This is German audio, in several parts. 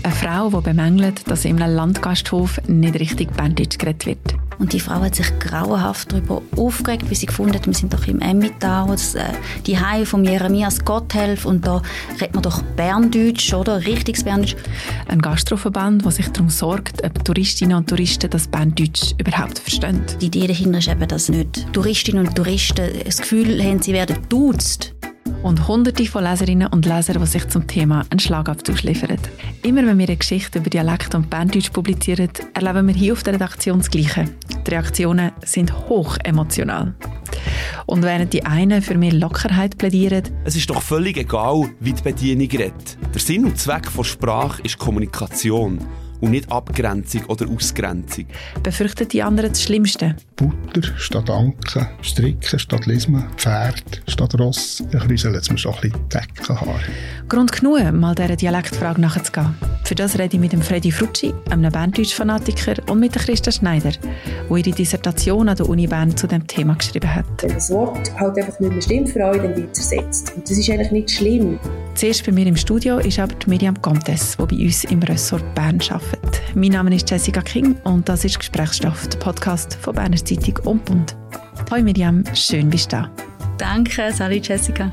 Eine Frau, die bemängelt, dass in einem Landgasthof nicht richtig Berndeutsch geredet wird. Und die Frau hat sich grauenhaft darüber aufgeregt, wie sie gefunden hat, wir sind doch im Emmental, die Heim von Jeremias Gotthelf und da redet man doch Berndeutsch, oder? Richtiges Berndeutsch. Ein Gastroverband, der sich darum sorgt, ob Touristinnen und Touristen das Berndeutsch überhaupt verstehen. Die Idee dahinter ist eben, dass nicht Touristinnen und Touristen das Gefühl haben, sie werden geduzt. Und Hunderte von Leserinnen und Lesern, die sich zum Thema einen Schlagabtausch liefern. Immer wenn wir eine Geschichte über Dialekt und Berndeutsch publizieren, erleben wir hier auf der Redaktion das Gleiche. Die Reaktionen sind hoch emotional. Und während die einen für mehr Lockerheit plädieren... Es ist doch völlig egal, wie die Bedienung redet. Der Sinn und Zweck von Sprache ist Kommunikation und nicht Abgrenzung oder Ausgrenzung. Befürchten die anderen das Schlimmste. Butter statt Anken, Stricken statt Lismen, Pferd statt Ross. Ich rüsel jetzt mir schon ein bisschen Deckenhaar. Grund genug, mal dieser Dialektfrage nachzugehen. Für das rede ich mit dem Freddy Frutschi, einem Berndeutsch-Fanatiker, und mit der Christa Schneider, die ihre Dissertation an der Uni Bern zu diesem Thema geschrieben hat. Wenn das Wort halt einfach nicht mehr stimmt für euch, dann wird es ersetzt. Und das ist eigentlich nicht schlimm. Zuerst bei mir im Studio ist aber die Miriam Comtes, die bei uns im Ressort Bern arbeitet. Mein Name ist Jessica King und das ist Gesprächsstoff, der Podcast von Berner Zeitung und Bund. Hoi Miriam, schön bist du da. Danke, salut Jessica.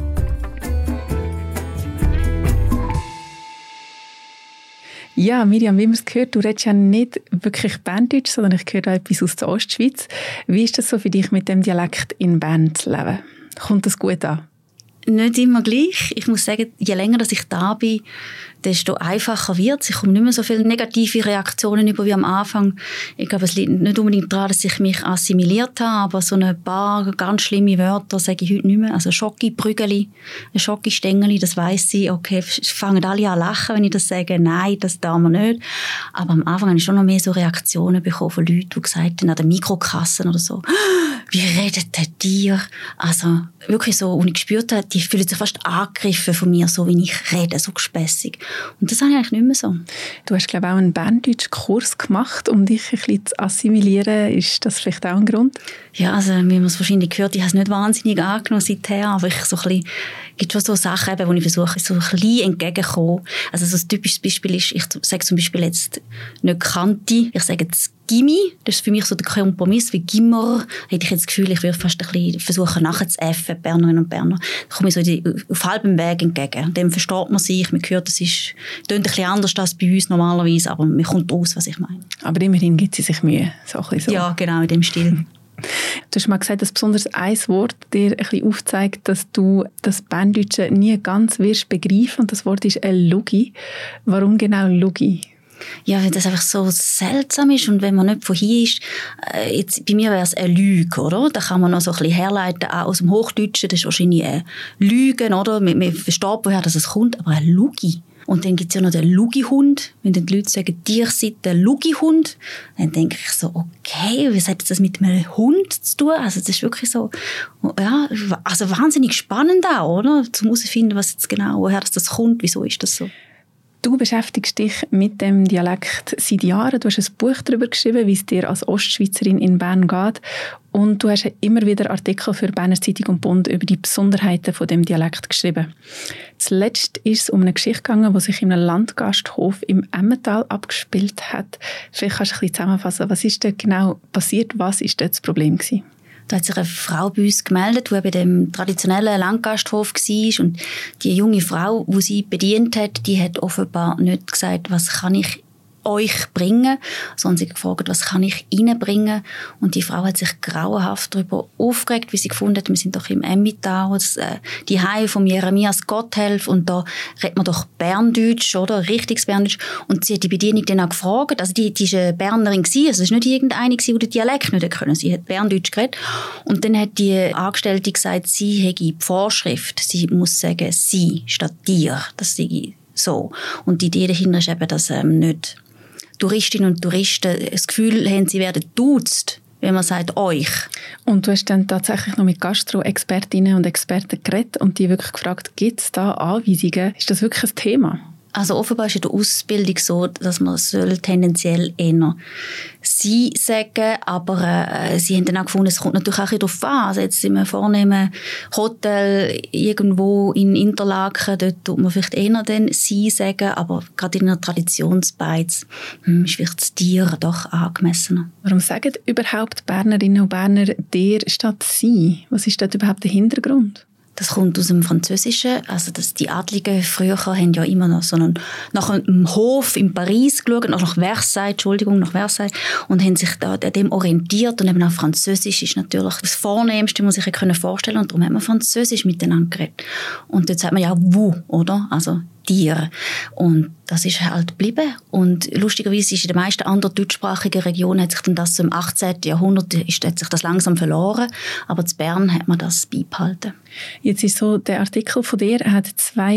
Ja, Miriam, wie man es gehört, du redest ja nicht wirklich Berndeutsch, sondern ich höre auch etwas aus der Ostschweiz. Wie ist das so für dich, mit dem Dialekt in Bern zu leben? Kommt das gut an? Nicht immer gleich. Ich muss sagen, je länger dass ich da bin, desto einfacher wird es. Ich komme nicht mehr so viele negative Reaktionen über wie am Anfang. Ich glaube, es liegt nicht unbedingt daran, dass ich mich assimiliert habe, aber so ein paar ganz schlimme Wörter sage ich heute nicht mehr. Also Schoki-Brügeli, Schoki-Stängeli, das weiss ich. Okay, fangen alle an lachen, wenn ich das sage. Nein, das darf man nicht. Aber am Anfang habe ich schon noch mehr so Reaktionen bekommen von Leuten, die gesagt haben, an der Mikrokasse oder so, wie redet der dir? Also wirklich so, und ich gespürt habe, die fühlen sich fast angegriffen von mir, so wie ich rede, so gespässig. Und das habe ich eigentlich nicht mehr so. Du hast, glaube ich, auch einen Berndeutsch-Kurs gemacht, um dich ein bisschen zu assimilieren. Ist das vielleicht auch ein Grund? Ja, also wie man es wahrscheinlich gehört, ich habe es nicht wahnsinnig angenommen seither, aber ich so ein bisschen, gibt schon so Sachen, eben, wo ich versuche, so ein bisschen entgegenzukommen. Also so ein typisches Beispiel ist, ich sage zum Beispiel jetzt nicht Kanti, ich sage jetzt Gimmi, das ist für mich so der Kompromiss, wie Gimmer, hätte ich jetzt das Gefühl, ich würde fast ein bisschen versuchen nachzuäffen, Bernerinnen und Berner. Da komme ich so auf halbem Weg entgegen. Dem versteht man sich, man hört, das ist, klingt ein bisschen anders als bei uns normalerweise, aber man kommt raus, was ich meine. Aber immerhin gibt sie sich Mühe, so ein bisschen so. Ja, genau, in dem Stil. Du hast mal gesagt, dass besonders ein Wort dir ein bisschen aufzeigt, dass du das Berndeutsche nie ganz wirst begreifen, und das Wort ist Lugi. Warum genau Lugi? Ja, weil das einfach so seltsam ist und wenn man nicht von hier ist, jetzt, bei mir wäre es eine Lüge, oder? Da kann man noch so ein bisschen herleiten, auch aus dem Hochdeutschen, das ist wahrscheinlich eine Lüge, oder? Man versteht, woher das kommt, aber ein Lugi. Und dann gibt es ja noch den Lugi-Hund. Wenn dann die Leute sagen, dir seid der Lugi-Hund, dann denke ich so, okay, was hat das mit einem Hund zu tun? Also das ist wirklich so, ja, also wahnsinnig spannend auch, oder? Zum herauszufinden, was jetzt genau, woher das kommt, wieso ist das so. Du beschäftigst dich mit dem Dialekt seit Jahren. Du hast ein Buch darüber geschrieben, wie es dir als Ostschweizerin in Bern geht. Und du hast immer wieder Artikel für Berner Zeitung und Bund über die Besonderheiten von dem Dialekt geschrieben. Zuletzt ist es um eine Geschichte gegangen, die sich in einem Landgasthof im Emmental abgespielt hat. Vielleicht kannst du ein bisschen zusammenfassen, was ist dort genau passiert? Was war dort das Problem gewesen? Da hat sich eine Frau bei uns gemeldet, die bei dem traditionellen Landgasthof war. Und die junge Frau, die sie bedient hat, die hat offenbar nicht gesagt, was kann ich euch bringen, sondern sie hat gefragt, was kann ich ihnen bringen. Und die Frau hat sich grauenhaft darüber aufgeregt, wie sie gefunden hat, wir sind doch im Emmental, die Heim von Jeremias Gotthelf, und da redet man doch Berndeutsch, oder? Richtiges Berndeutsch. Und sie hat die Bedienung dann auch gefragt, also die war eine Bernerin, also es war nicht irgendeine, die den Dialekt nicht können. Sie hat Berndeutsch geredet. Und dann hat die Angestellte gesagt, sie hätte die Vorschrift, sie muss sagen, sie statt dir, das sei so. Und die Idee dahinter ist eben, dass nicht Touristinnen und Touristen das Gefühl haben, sie werden geduzt, wenn man sagt «euch». Und du hast dann tatsächlich noch mit Gastro-Expertinnen und Experten geredet und die wirklich gefragt, gibt es da Anweisungen? Ist das wirklich ein Thema? Also offenbar ist in der Ausbildung so, dass man tendenziell eher «sie» sagen, aber sie haben dann auch gefunden, es kommt natürlich auch darauf an. Also jetzt in einem vornehmen Hotel irgendwo in Interlaken, dort tut man vielleicht eher dann «sie» sagen, aber gerade in einer Traditionsbeiz ist vielleicht das «dir» doch angemessener. Warum sagen überhaupt Bernerinnen und Berner «der» statt «sie»? Was ist dort überhaupt der Hintergrund? Das kommt aus dem Französischen, also dass die Adligen früher haben ja immer noch so nach einem Hof in Paris geschaut, nach Versailles, und haben sich da an dem orientiert, und eben auch Französisch ist natürlich das Vornehmste, was man sich vorstellen kann, und darum hat man Französisch miteinander geredet. Und dort sagt man ja «vous», oder? Also «dir». Und das ist halt geblieben. Und lustigerweise ist in den meisten anderen deutschsprachigen Regionen hat sich dann das so im 18. Jahrhundert hat sich das langsam verloren, aber in Bern hat man das beibehalten. Jetzt ist so, der Artikel von dir hat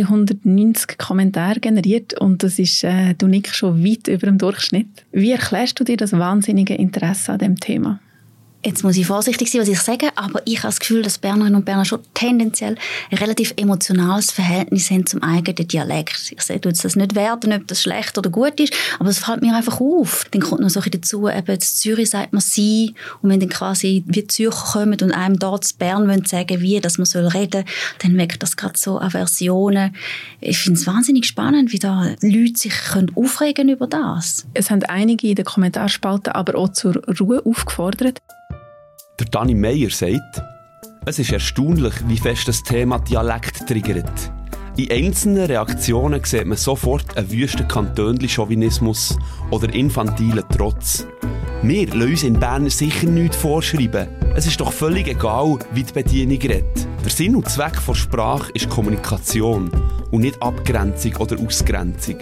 290 Kommentare generiert, und das ist, du nickst schon weit über dem Durchschnitt. Wie erklärst du dir das wahnsinnige Interesse an diesem Thema? Jetzt muss ich vorsichtig sein, was ich sage, aber ich habe das Gefühl, dass Bernerinnen und Berner schon tendenziell ein relativ emotionales Verhältnis haben zum eigenen Dialekt. Ich sage jetzt das nicht werten, ob das schlecht oder gut ist, aber es fällt mir einfach auf. Dann kommt noch so ein bisschen dazu, eben in Zürich sagt man «sie», und wenn dann quasi wie Zürcher kommen und einem dort in Bern wollen sagen, wie dass man reden soll, dann weckt das gerade so Aversionen. Ich finde es wahnsinnig spannend, wie da Leute sich aufregen können über das. Es haben einige in den Kommentarspalten aber auch zur Ruhe aufgefordert. Der Dani Meyer sagt, es ist erstaunlich, wie fest das Thema Dialekt triggert. In einzelnen Reaktionen sieht man sofort einen wüsten Kantönli-Chauvinismus oder infantilen Trotz. Wir lassen uns in Bern sicher nichts vorschreiben. Es ist doch völlig egal, wie die Bedienung redet. Der Sinn und Zweck der Sprache ist Kommunikation und nicht Abgrenzung oder Ausgrenzung.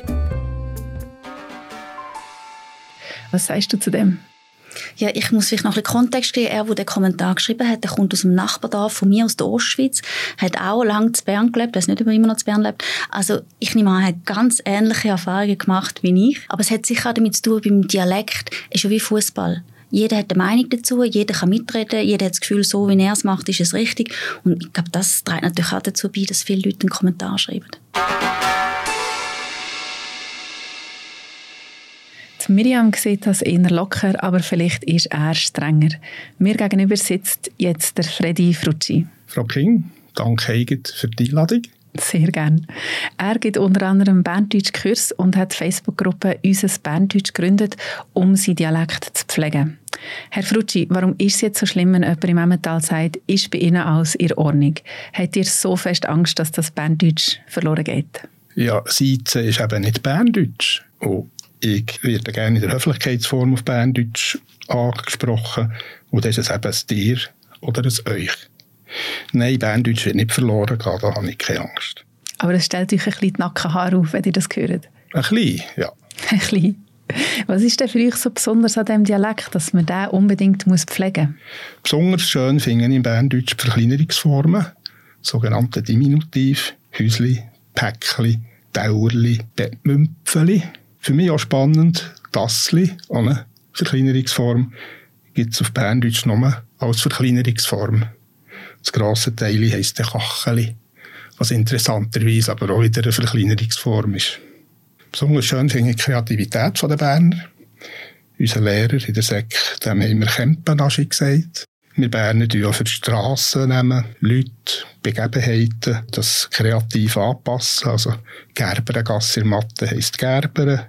Was sagst du zu dem? Ja, ich muss vielleicht noch ein bisschen Kontext geben. Er, der den Kommentar geschrieben hat, der kommt aus dem Nachbardorf von mir, aus der Ostschweiz, hat auch lange in Bern gelebt, weiß nicht, ob er immer noch in Bern lebt. Also ich nehme an, er hat ganz ähnliche Erfahrungen gemacht wie ich. Aber es hat sicher auch damit zu tun, beim Dialekt ist ja wie Fußball. Jeder hat eine Meinung dazu, jeder kann mitreden, jeder hat das Gefühl, so wie er es macht, ist es richtig. Und ich glaube, das trägt natürlich auch dazu bei, dass viele Leute einen Kommentar schreiben. Miriam sieht das eher locker, aber vielleicht ist er strenger. Mir gegenüber sitzt jetzt der Freddy Frutschi. Frau King, danke Heigit für die Einladung. Sehr gerne. Er gibt unter anderem Berndeutsch-Kurs und hat die Facebook-Gruppe «Unser Berndeutsch» gegründet, um seinen Dialekt zu pflegen. Herr Frutschi, warum ist es jetzt so schlimm, wenn jemand im Emmental sagt, ist bei Ihnen alles in Ordnung? Habt ihr so fest Angst, dass das Berndeutsch verloren geht? Ja, Seizen ist eben nicht Berndeutsch. Oh. Ich werde gerne in der Höflichkeitsform auf Berndeutsch angesprochen. Und das ist es eben ein «dir» oder ein «euch». Nein, Berndeutsch wird nicht verloren gehen, da habe ich keine Angst. Aber es stellt euch ein bisschen die Nackenhaare auf, wenn ihr das hört. Ein bisschen, ja. Ein bisschen. Was ist denn für euch so besonders an diesem Dialekt, dass man den unbedingt pflegen muss? Besonders schön finde ich im Berndeutsch Verkleinerungsformen, sogenannte Diminutiv, Häusli, Päckli, Dauerli, Bettmümpfeli. Für mich auch spannend, Tassli, eine Verkleinerungsform, gibt es auf Berndeutsch nur als Verkleinerungsform. Das grosse Teil heisst Kacheli, was interessanterweise aber auch wieder eine Verkleinerungsform ist. Besonders schön finde ich die Kreativität der Berner. Unser Lehrer in der Sek, dem haben wir Kempenaschi gesagt. Wir Berner nehmen auch für die Strassen nehmen, Leute, Begebenheiten, das kreativ anpassen. Also Gerberengasse in Mathe heisst Gerberen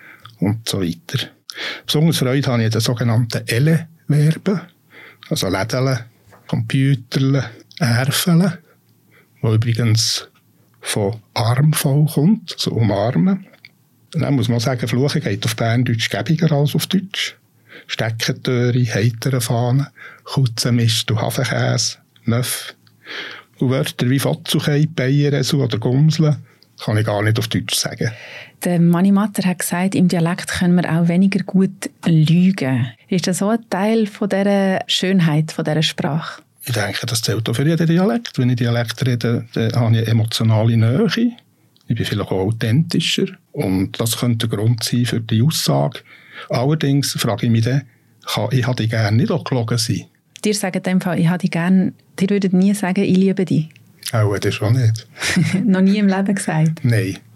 und so weiter. Besonders Freude habe ich an den sogenannten Ele-Verben, also Lädeln, Computerle, Erfeln, wo übrigens von Armvoll kommt, also umarmen. Und dann muss man sagen, Fluchen geht auf Berndeutsch gäbiger als auf Deutsch. Steckentöre, heitere Fahnen, Kutzenmist und Hafenkäse, Möff. Und Wörter wie Fotzuchei, Beieresu oder Gumsle kann ich gar nicht auf Deutsch sagen. Der Mani Matter hat gesagt, im Dialekt können wir auch weniger gut lügen. Ist das so ein Teil von dieser Schönheit, von dieser Sprache? Ich denke, das zählt auch für jeden Dialekt. Wenn ich Dialekt rede, dann habe ich eine emotionale Nähe. Ich bin vielleicht auch authentischer. Und das könnte der Grund sein für die Aussage. Allerdings frage ich mich dann, ich hätte gerne nicht auch gelogen sein. Dir sagen in dem Fall, ich hätte gerne, dir würdet nie sagen, ich liebe dich. Auch das schon nicht. Noch nie im Leben gesagt? Nein.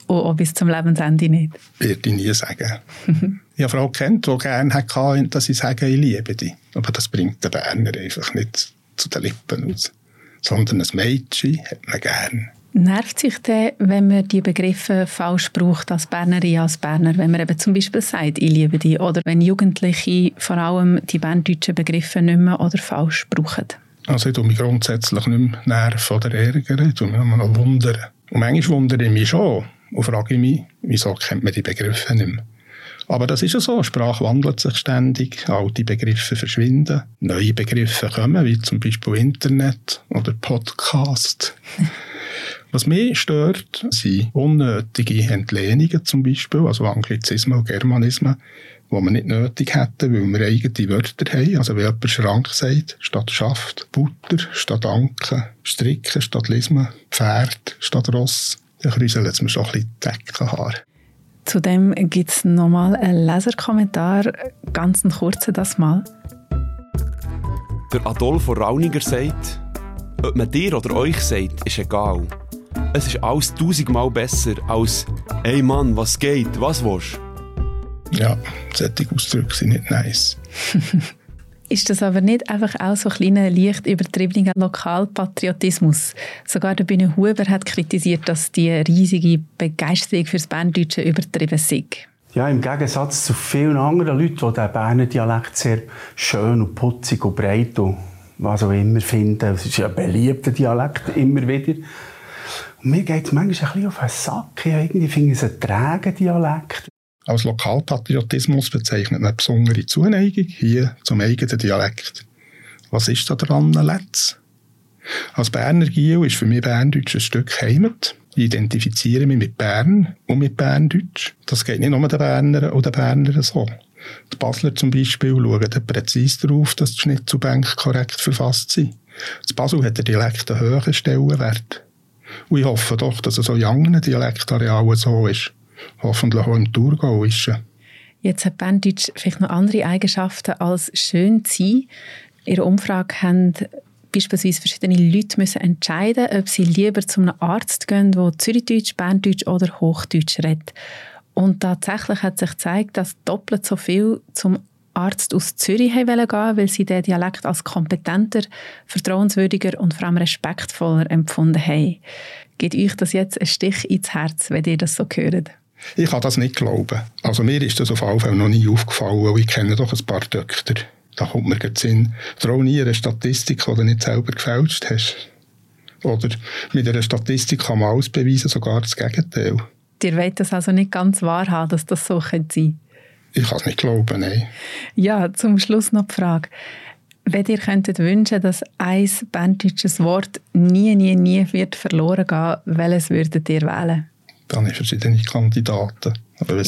auch bis zum Lebensende nicht? Würde ich nie sagen. Ich habe eine Frau kennt, die gerne hatte, dass ich sage, ich liebe dich. Aber das bringt den Berner einfach nicht zu den Lippen aus. Sondern ein Mädchen hat man gern. Nervt sich denn, wenn man die Begriffe falsch braucht als Bernerin, als Berner, wenn man eben zum Beispiel sagt, ich liebe dich, oder wenn Jugendliche vor allem die berndeutschen Begriffe nicht mehr oder falsch brauchen? Also ich tue mich grundsätzlich nicht mehr nerven oder ärgern, ich tue mich immer noch wundern. Und manchmal wundere ich mich schon und frage mich, wieso kennt man die Begriffe nicht mehr. Aber das ist ja so, Sprache wandelt sich ständig, alte Begriffe verschwinden, neue Begriffe kommen, wie zum Beispiel Internet oder Podcast. Was mich stört, sind unnötige Entlehnungen zum Beispiel, also Anglizismen und Germanismen, die wir nicht nötig hätten, weil wir eigene Wörter haben. Also wenn jemand Schrank sagt, statt Schaft, Butter statt Anken, Stricken statt Lismen, Pferd statt Ross, dann kräuselt es mir schon ein bisschen die Deckenhaare. Zudem gibt es nochmal einen Leserkommentar, ganz einen kurzen das mal. Der Adolfo Rauniger sagt, ob man dir oder euch sagt, ist egal. Es ist alles 1000-mal besser als «Ey Mann, was geht? Was willst du?» Ja, solche Ausdrücke sind nicht nice. Ist das aber nicht einfach auch so ein kleiner, leicht übertriebener Lokalpatriotismus? Sogar der Bühne Huber hat kritisiert, dass die riesige Begeisterung fürs Berndeutsche übertrieben sei. Ja, im Gegensatz zu vielen anderen Leuten, die den Berner Dialekt sehr schön und putzig und breit und was auch immer finden. Es ist ja ein beliebter Dialekt, immer wieder. Und mir geht es manchmal ein bisschen auf den Sack. Ja, irgendwie finde ich es ein träger Dialekt. Als Lokalpatriotismus bezeichnet man eine besondere Zuneigung hier zum eigenen Dialekt. Was ist da dran, Letz? Als Berner Giel ist für mich Berndeutsch ein Stück Heimat. Ich identifiziere mich mit Bern und mit Berndeutsch. Das geht nicht nur den Bernern oder Bernern so. Die Basler zum Beispiel schauen präzise darauf, dass die Schnitzelbänke korrekt verfasst sind. In Basel hat der Dialekt einen hohen Stellenwert. Und ich hoffe doch, dass es auch in anderen Dialektarealen so ist. Hoffentlich auch im Thurgauischen. Jetzt hat Berndeutsch vielleicht noch andere Eigenschaften als schön zu sein. In Ihrer Umfrage haben beispielsweise verschiedene Leute müssen entscheiden, ob sie lieber zu einem Arzt gehen, der Zürichdeutsch, Berndeutsch oder Hochdeutsch redet. Und tatsächlich hat sich gezeigt, dass doppelt so viel zum Arzt aus Zürich gehen wollten, weil sie den Dialekt als kompetenter, vertrauenswürdiger und vor allem respektvoller empfunden haben. Geht euch das jetzt ein Stich ins Herz, wenn ihr das so hört? Ich kann das nicht glauben. Also mir ist das auf jeden Fall noch nie aufgefallen, weil ich kenne doch ein paar Doktor. Da kommt mir gerade Sinn. Trau nie eine Statistik, die du nicht selber gefälscht hast. Oder mit einer Statistik kann man alles beweisen, sogar das Gegenteil. Ihr wollt das also nicht ganz wahr haben, dass das so sein könnte? Ich kann es nicht glauben, nein. Ja, zum Schluss noch die Frage. Wenn ihr könntet wünschen, dass ein berndeutsches Wort nie wird verloren gehen, welches würdet ihr wählen? Dann habe ich verschiedene Kandidaten. Aber wenn es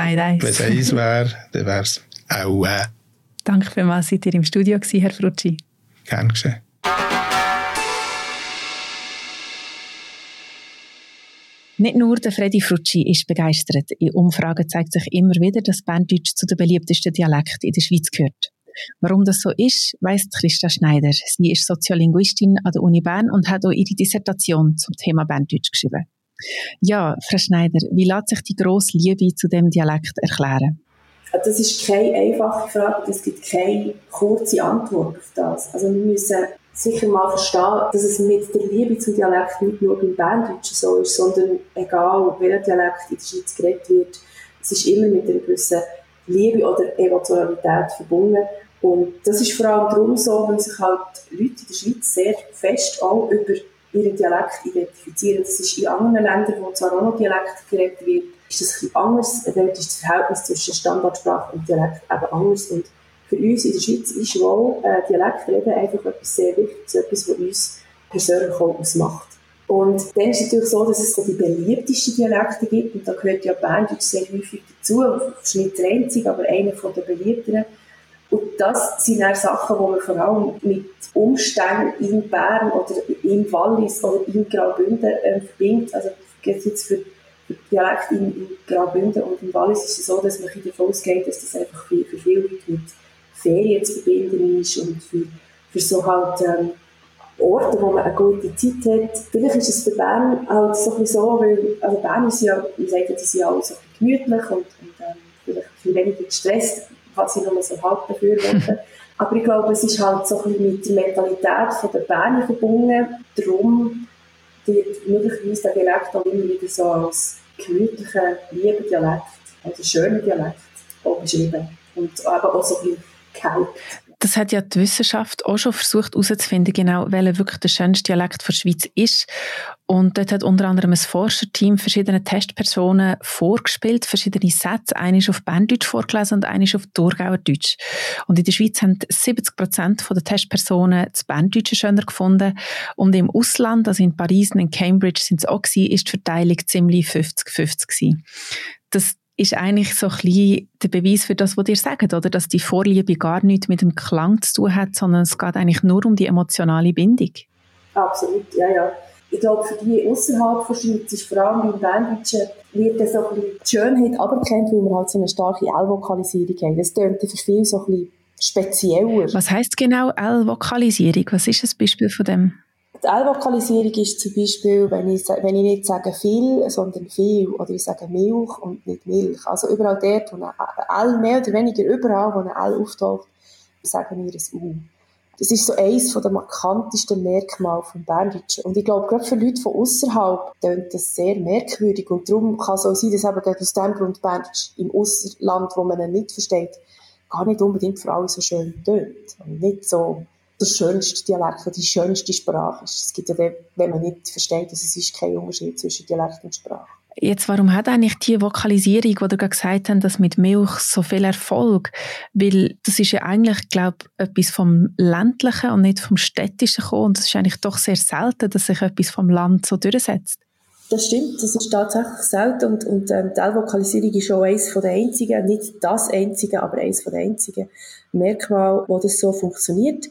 eins wäre, dann wäre es auch Danke vielmals, seid ihr im Studio gewesen, Herr Frutschi. Gern geschehen. Nicht nur der Freddy Frutschi ist begeistert. In Umfragen zeigt sich immer wieder, dass Berndeutsch zu den beliebtesten Dialekten in der Schweiz gehört. Warum das so ist, weiss Christa Schneider. Sie ist Soziolinguistin an der Uni Bern und hat auch ihre Dissertation zum Thema Berndeutsch geschrieben. Ja, Frau Schneider, wie lässt sich die grosse Liebe zu dem Dialekt erklären? Das ist keine einfache Frage, es gibt keine kurze Antwort auf das. Also wir müssen sicher mal verstehen, dass es mit der Liebe zum Dialekt nicht nur beim Berndeutschen so ist, sondern egal, welcher Dialekt in der Schweiz geredet wird, es ist immer mit einer gewissen Liebe oder Emotionalität verbunden. Und das ist vor allem darum so, weil sich halt Leute in der Schweiz sehr fest auch über ihren Dialekt identifizieren. Das ist in anderen Ländern, wo zwar auch noch Dialekt geredet wird, ist das ein bisschen anders. Dort ist das Verhältnis zwischen Standardsprache und Dialekt eben anders. Und für uns in der Schweiz ist wohl Dialektreden einfach etwas sehr Wichtiges, etwas, was uns persönlich auch ausmacht. Und dann ist es natürlich so, dass es so die beliebtesten Dialekte gibt. Und da gehört ja Berndeutsch sehr häufig dazu. Das ist nicht der einzige, aber einer der beliebteren. Und das sind dann Sachen, die man vor allem mit Umständen in Bern oder im Wallis oder in Graubünden verbindet. Also jetzt für Dialekt in Graubünden und im Wallis ist es so, dass man davon ausgeht, dass das einfach für viele Leute mit Ferien zu verbinden ist und für so halt Orten, wo man eine gute Zeit hat. Vielleicht ist es für Bern halt so ein bisschen so, weil also Bern ist ja, man sagt ja, die sind alle so gemütlich und vielleicht ein bisschen weniger gestresst, was ich nur so halb befürworte. Aber ich glaube, es ist halt so ein bisschen mit der Mentalität der Berner verbunden. Darum wird möglicherweise der Dialekt auch immer wieder so als gemütlicher, lieber Dialekt, also schöner Dialekt auch beschrieben. Und aber auch so ein bisschen gehypt. Das hat ja die Wissenschaft auch schon versucht herauszufinden, genau welcher wirklich der schönste Dialekt der Schweiz ist. Und dort hat unter anderem ein Forscherteam verschiedene Testpersonen vorgespielt, verschiedene Sätze. Eine ist auf Berndeutsch vorgelesen und eine ist auf Thurgauer Deutsch. Und in der Schweiz haben 70% der Testpersonen das Berndeutsche schöner gefunden. Und im Ausland, also in Paris und in Cambridge sind es auch gewesen, ist die Verteilung ziemlich 50-50 gewesen. Das ist eigentlich so ein bisschen der Beweis für das, was ihr sagt, oder? Dass die Vorliebe gar nichts mit dem Klang zu tun hat, sondern es geht eigentlich nur um die emotionale Bindung. Absolut, ja. Ich glaube, für die außerhalb der Schweiz ist vor allem beim Berndeutschen wird so ein bisschen die Schönheit aberkannt, weil wir halt so eine starke L-Vokalisierung haben. Das tönt für viele so ein bisschen spezieller. Was heisst genau L-Vokalisierung? Was ist ein Beispiel von dem? Die L-Vokalisierung ist zum Beispiel, wenn ich nicht sage viel, sondern viel, oder ich sage Milch und nicht Milch. Also überall dort, wo ein L, mehr oder weniger überall, wo ein L auftaucht, sagen wir ein U. Das ist so eines der markantesten Merkmale vom Berndeutschen. Und ich glaube, gerade für Leute von ausserhalb tönt das sehr merkwürdig. Und darum kann es auch sein, dass eben aus dem Grund Berndeutsch im Ausserland, wo man ihn nicht versteht, gar nicht unbedingt für alle so schön tönt. Und nicht so der schönste Dialekt, die schönste Sprache ist. Es gibt ja, wenn man nicht versteht, dass es ist kein Unterschied zwischen Dialekt und Sprache. Jetzt, warum hat eigentlich die Vokalisierung, die ihr gerade gesagt habt, das mit Milch so viel Erfolg? Weil das ist ja eigentlich, glaube ich, etwas vom Ländlichen und nicht vom Städtischen gekommen. Und es ist eigentlich doch sehr selten, dass sich etwas vom Land so durchsetzt. Das stimmt, das ist tatsächlich selten. Und die L-Vokalisierung ist auch eines der einzigen, nicht das einzige, aber eines der einzigen Merkmale, wo das so funktioniert.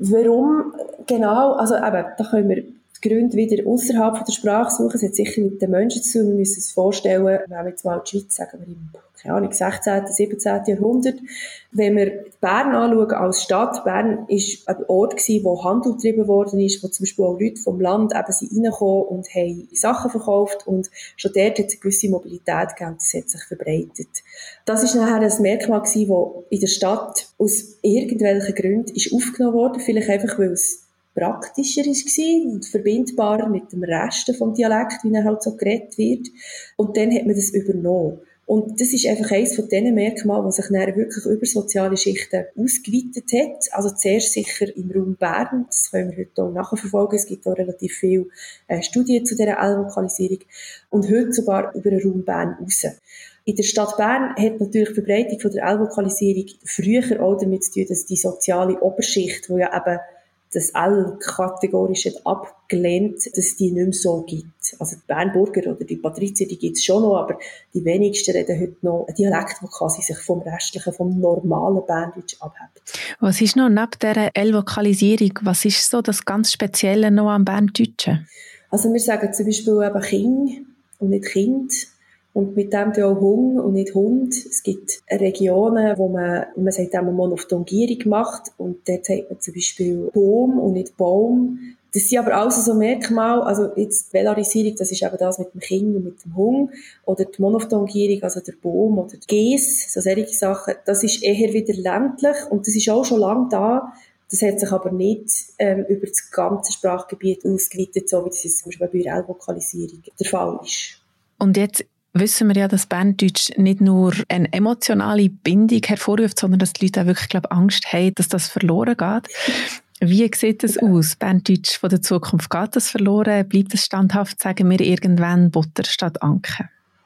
Warum genau? Also eben, da können wir die Gründe wieder außerhalb der Sprache suchen. Es hat sicher mit den Menschen zu tun. Wir müssen uns vorstellen, wenn wir jetzt mal die Schweiz, sagen wir im 16., 17. Jahrhundert, wenn wir Bern anschauen als Stadt, Bern ist ein Ort gewesen, wo Handel getrieben worden ist, wo zum Beispiel auch Leute vom Land eben sind reingekommen und haben Sachen verkauft und schon dort hat es eine gewisse Mobilität gegeben, das hat sich verbreitet. Das ist nachher ein Merkmal gewesen, das in der Stadt aus irgendwelchen Gründen ist aufgenommen worden, vielleicht einfach, weil es praktischer war und verbindbarer mit dem Rest des Dialekts, wie er halt so geredet wird. Und dann hat man das übernommen. Und das ist einfach eines von diesen Merkmalen, die sich dann wirklich über soziale Schichten ausgeweitet hat. Also zuerst sicher im Raum Bern, das können wir heute auch nachverfolgen. Es gibt auch relativ viele Studien zu dieser L-Vokalisierung. Und heute sogar über den Raum Bern raus. In der Stadt Bern hat natürlich die Verbreitung von der L-Vokalisierung früher auch damit zu tun, dass die soziale Oberschicht, die ja eben das L kategorisch hat abgelehnt, dass die nicht mehr so gibt. Also die Bernburger oder die Patrizier, die gibt es schon noch, aber die wenigsten reden heute noch einen Dialekt, der quasi sich vom restlichen, vom normalen Berndeutsch abhebt. Was ist noch neben dieser L-Vokalisierung, was ist so das ganz Spezielle noch am Berndeutschen? Also wir sagen zum Beispiel eben Kind und nicht Kind. Und mit dem auch Hung und nicht Hund. Es gibt Regionen, wo man sagt, man Monophthongierung macht. Und dort sagt man zum Beispiel Baum und nicht Baum. Das sind aber alles so Merkmale. Also jetzt die Velarisierung, das ist eben das mit dem Kind und mit dem Hung. Oder die Monophthongierung, also der Baum oder die Gäs, so solche Sachen. Das ist eher wieder ländlich. Und das ist auch schon lange da. Das hat sich aber nicht über das ganze Sprachgebiet ausgeweitet, so wie das jetzt zum Beispiel bei der L-Vokalisierung der Fall ist. Und jetzt wissen wir ja, dass Berndeutsch nicht nur eine emotionale Bindung hervorruft, sondern dass die Leute auch wirklich, Angst haben, dass das verloren geht. Wie sieht das aus? Berndeutsch von der Zukunft, geht das verloren? Bleibt es standhaft? Sagen wir irgendwann Butter statt Anke?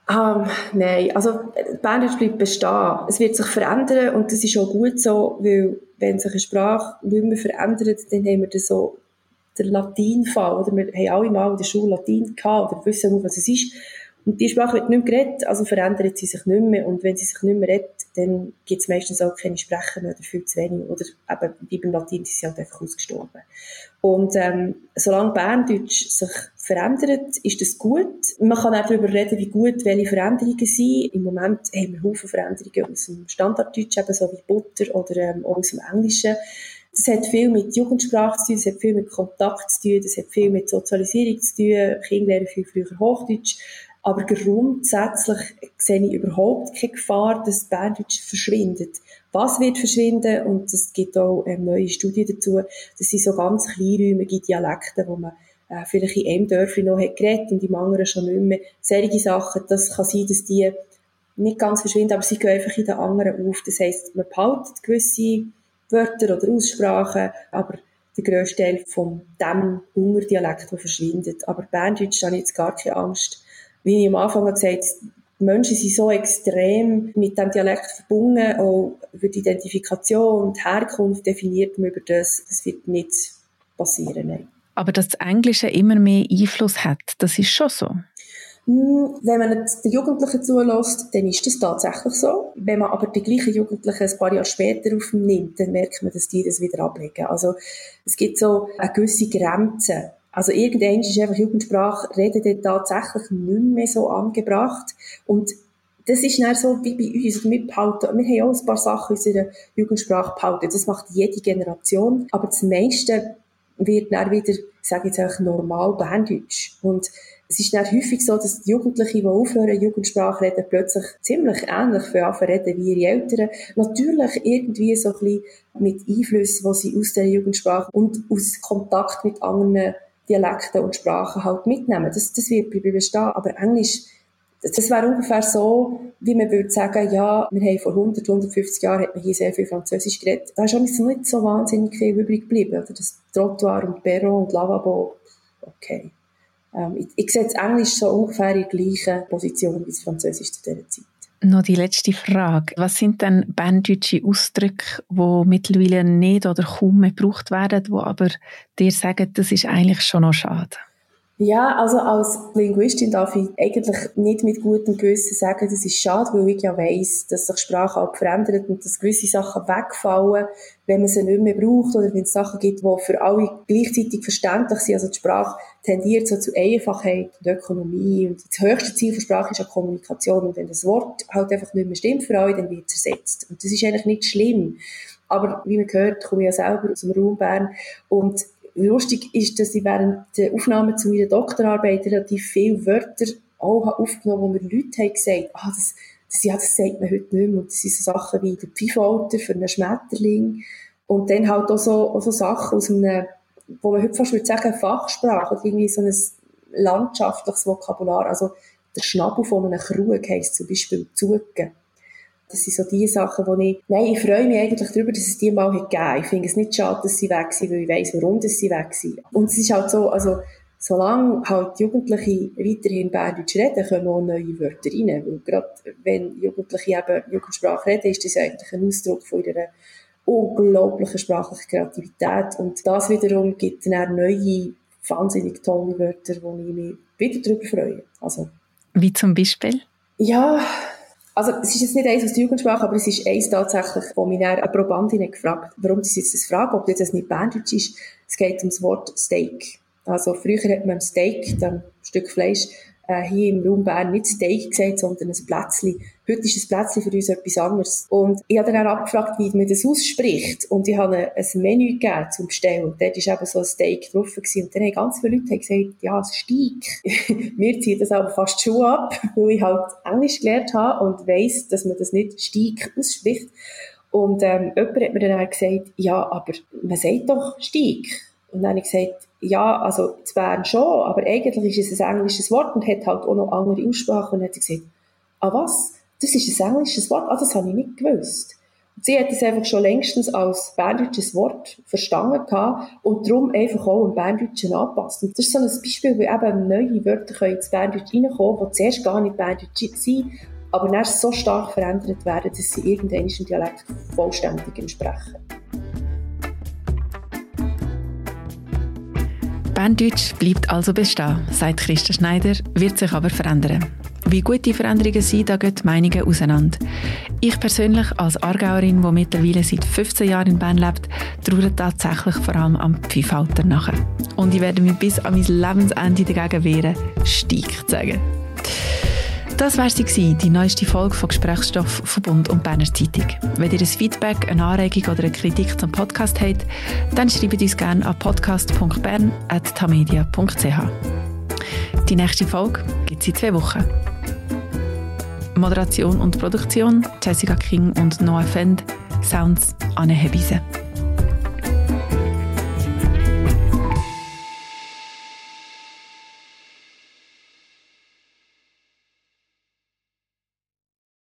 Nein, also Berndeutsch bleibt bestehen. Es wird sich verändern und das ist auch gut so, weil wenn sich eine Sprache nicht mehr verändert, dann haben wir das so den Latinfall. Oder wir haben alle mal in der Schule Latin gehabt oder wissen, was es ist. Und die Sprache wird nicht mehr geredet, also verändert sie sich nicht mehr. Und wenn sie sich nicht mehr redet, dann gibt es meistens auch keine Sprecher mehr oder viel zu wenig. Oder eben, wie beim Latin, die sind halt einfach ausgestorben. Und solange Berndeutsch sich verändert, ist das gut. Man kann auch darüber reden, wie gut welche Veränderungen sind. Im Moment haben wir Haufen Veränderungen aus dem Standarddeutsch, eben so wie Butter oder auch aus dem Englischen. Das hat viel mit Jugendsprache zu tun, das hat viel mit Kontakt zu tun, das hat viel mit Sozialisierung zu tun. Kinder lernen viel früher Hochdeutsch. Aber grundsätzlich sehe ich überhaupt keine Gefahr, dass Berndeutsch verschwindet. Was wird verschwinden? Und es gibt auch neue Studien dazu. Das sind so ganz kleinräumige Dialekte, wo man vielleicht in einem Dörfli noch hat geredet und im anderen schon nicht mehr. Solche Sachen, das kann sein, dass die nicht ganz verschwinden, aber sie gehen einfach in den anderen auf. Das heisst, man behaltet gewisse Wörter oder Aussprachen, aber der grösste Teil von dem Hungerdialekt, der verschwindet. Aber Berndeutsch habe ich jetzt gar keine Angst. Wie ich am Anfang gesagt habe, die Menschen sind so extrem mit dem Dialekt verbunden, auch über die Identifikation und die Herkunft definiert man über das. Das wird nicht passieren, nein. Aber dass das Englische immer mehr Einfluss hat, das ist schon so. Wenn man den Jugendlichen zulässt, dann ist das tatsächlich so. Wenn man aber die gleichen Jugendlichen ein paar Jahre später aufnimmt, dann merkt man, dass die das wieder ablegen. Also es gibt so eine gewisse Grenze. Also irgendwann ist einfach Jugendsprache, reden dann tatsächlich nicht mehr so angebracht. Und das ist dann so wie bei uns. Wir haben auch ein paar Sachen in unserer Jugendsprache behalten. Das macht jede Generation. Aber das meiste wird dann wieder, ich sage jetzt einfach normal Berndeutsch. Und es ist dann häufig so, dass die Jugendlichen, die aufhören, Jugendsprache reden, plötzlich ziemlich ähnlich reden wie ihre Eltern. Natürlich irgendwie so ein bisschen mit Einflüssen, die sie aus der Jugendsprache und aus Kontakt mit anderen Dialekten und Sprachen halt mitnehmen. Das wird bestehen. Aber Englisch, das wäre ungefähr so, wie man würde sagen, ja, wir haben vor 100, 150 Jahren hat man hier sehr viel Französisch geredet. Da ist auch nicht so wahnsinnig viel übrig geblieben. Oder das Trottoir und Perron und Lavabo, okay. Ich sehe das Englisch so ungefähr in der gleichen Position wie das Französisch zu dieser Zeit. Noch die letzte Frage. Was sind denn berndeutsche Ausdrücke, die mittlerweile nicht oder kaum mehr gebraucht werden, die aber dir sagen, das ist eigentlich schon noch schade? Ja, also als Linguistin darf ich eigentlich nicht mit gutem Gewissen sagen, das ist schade, weil ich ja weiss, dass sich Sprache auch verändert und dass gewisse Sachen wegfallen, wenn man sie nicht mehr braucht oder wenn es Sachen gibt, die für alle gleichzeitig verständlich sind. Also die Sprache tendiert so zu Einfachheit und Ökonomie und das höchste Ziel der Sprache ist ja Kommunikation und wenn das Wort halt einfach nicht mehr stimmt für alle, dann wird es ersetzt. Und das ist eigentlich nicht schlimm. Aber wie man hört, komme ich ja selber aus dem Raum Bern und lustig ist, dass ich während der Aufnahme zu meiner Doktorarbeit relativ viele Wörter auch aufgenommen habe, wo mir Leute haben gesagt, das sagt man heute nicht mehr. Und das sind so Sachen wie der Pfeifhalter für einen Schmetterling. Und dann halt auch so Sachen aus einem, wo man heute fast würde sagen, Fachsprache oder irgendwie so ein landschaftliches Vokabular. Also der Schnabel von einem Krug heisst zum Beispiel Zugen. Das sind so die Sachen, ich freue mich eigentlich darüber, dass es die mal gegeben hat. Ich finde es nicht schade, dass sie weg sind, weil ich weiss, warum sie weg sind. Und es ist halt so, also, solange halt Jugendliche weiterhin Berndeutsch reden, kommen auch neue Wörter rein. Weil gerade wenn Jugendliche eben Jugendsprache reden, ist das eigentlich ein Ausdruck von ihrer unglaublichen sprachlichen Kreativität. Und das wiederum gibt dann neue, wahnsinnig tolle Wörter, wo ich mich wieder darüber freue. Also. Wie zum Beispiel? Ja, also es ist jetzt nicht eins aus der Jugendsprache, aber es ist eins tatsächlich, wo mich eine Probandin gefragt hat, warum sie jetzt das fragen, ob das nicht Berndeutsch ist. Es geht um das Wort Steak. Also früher hat man Steak, dann ein Stück Fleisch, hier im Raum Bern nicht Steak gesagt, sondern ein Plätzli. Heute ist ein Plätzli für uns etwas anderes. Und ich habe dann auch abgefragt, wie man das ausspricht. Und ich habe ein Menü gegeben zum Bestellen. Und dort war eben so ein Steak drauf gewesen. Und dann haben ganz viele Leute gesagt, ja, es Steak. Mir zieht das aber fast die Schuhe ab, weil ich halt Englisch gelernt habe und weiss, dass man das nicht Steak ausspricht. Und jemand hat mir dann auch gesagt, ja, aber man sagt doch Steak. Und dann habe ich gesagt, ja, also es wären schon, aber eigentlich ist es ein englisches Wort und hat halt auch noch andere Aussprache. Und dann hat sie gesagt, was? Das ist ein englisches Wort? Das habe ich nicht gewusst. Und sie hat es einfach schon längstens als berndeutsches Wort verstanden gehabt und darum einfach auch im Berndeutschen angepasst. Und das ist so ein Beispiel, weil eben neue Wörter ins Berndeutsch reinkommen, die zuerst gar nicht Berndeutsch sind, aber dann so stark verändert werden, dass sie irgendwann im Dialekt vollständig entsprechen. Berndeutsch bleibt also bestehen, sagt Christa Schneider, wird sich aber verändern. Wie gut die Veränderungen sind, da gehen die Meinungen auseinander. Ich persönlich als Aargauerin, die mittlerweile seit 15 Jahren in Bern lebt, traue tatsächlich vor allem am Pfeifhalter nachher. Und ich werde mich bis an mein Lebensende dagegen wehren, Steak zu sagen. Das war sie, die neueste Folge von Gesprächsstoff von Bund und Berner Zeitung. Wenn ihr ein Feedback, eine Anregung oder eine Kritik zum Podcast habt, dann schreibt uns gerne an podcast.bern@tamedia.ch. Die nächste Folge gibt es in 2 Wochen. Moderation und Produktion Jessica King und Noah Fend. Sounds Anne Hebise.